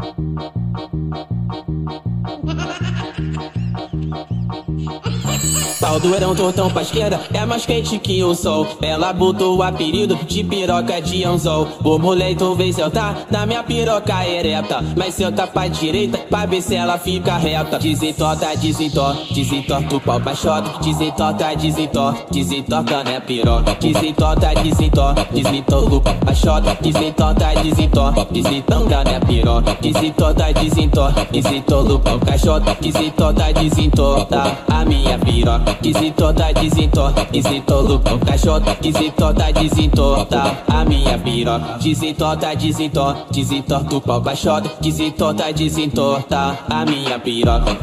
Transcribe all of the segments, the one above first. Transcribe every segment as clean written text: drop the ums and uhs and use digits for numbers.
Pau doerão tortão pra esquerda, é mais quente que o sol. Ela botou o apelido de piroca de anzol. O moleque vem sentar na minha piroca ereta, mas senta pra direita pra ver se ela fica reta. Desentorta, desentorta, desentorta o pau pra xota. Desentorta, desentorta, desentorta na piroca. Desentorta, desentorta, desentorta o pau pra xota. Desentorta, desentorta, desentorta na piroca. Desentorta, desentorta, desentorta o pau pra xota. Desentorta, desentorta a minha piroca. Desentorta, desentorta, desentorta o pau pra xota. Desentorta, desentorta a minha piroca. Desentorta, desentorta, desentorta o pau pra xota. Desentorta, desentorta a minha piroca.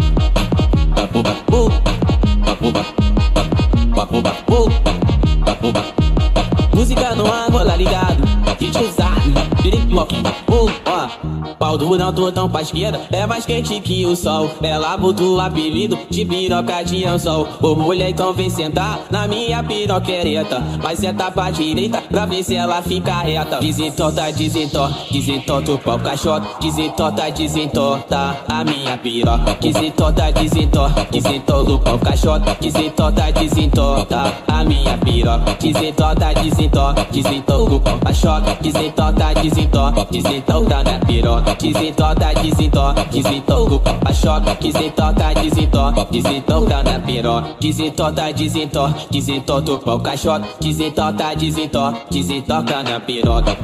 Música no ar, rola ligado, DJ Direito, pau durão, tortão pra esquerda, é mais quente que o sol. Ela botou o apelido de piroca de anzol. O moleque vem sentar na minha piroca ereta, mas senta pra direita pra ver se ela fica reta. Desentorta, desentorta, desentorta o pau caixota. Desentorta, desentorta a minha piroca. Desentorta, desentorta, desentorta o pau caixota. Desentorta, desentorta a minha piroca. Desentorta, desentorta, desentorta o pau caixota. Desentorta, desentorta, desentorta na piroca. Desentorta, desentorta, desentorta o pau caixota. Desentorta, desentorta, desentorta na piroca. Desentorta, desentorta, desentorta o pau caixota. Desentorta, desentorta, desentorta na piroca.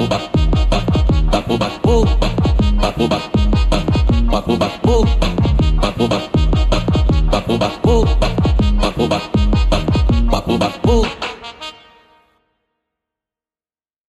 Papo